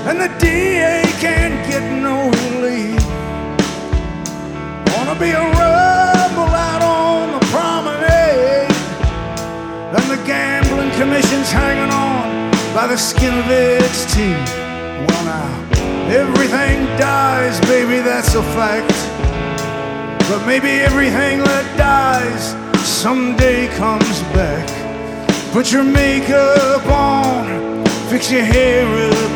and the DA can't get no relief. Wanna be a rebel out on the promenade, and the gambling commission's hanging on by the skin of its teeth. Well now, everything dies, baby, that's a fact. But maybe everything that dies someday comes back. Put your makeup on, fix your hair up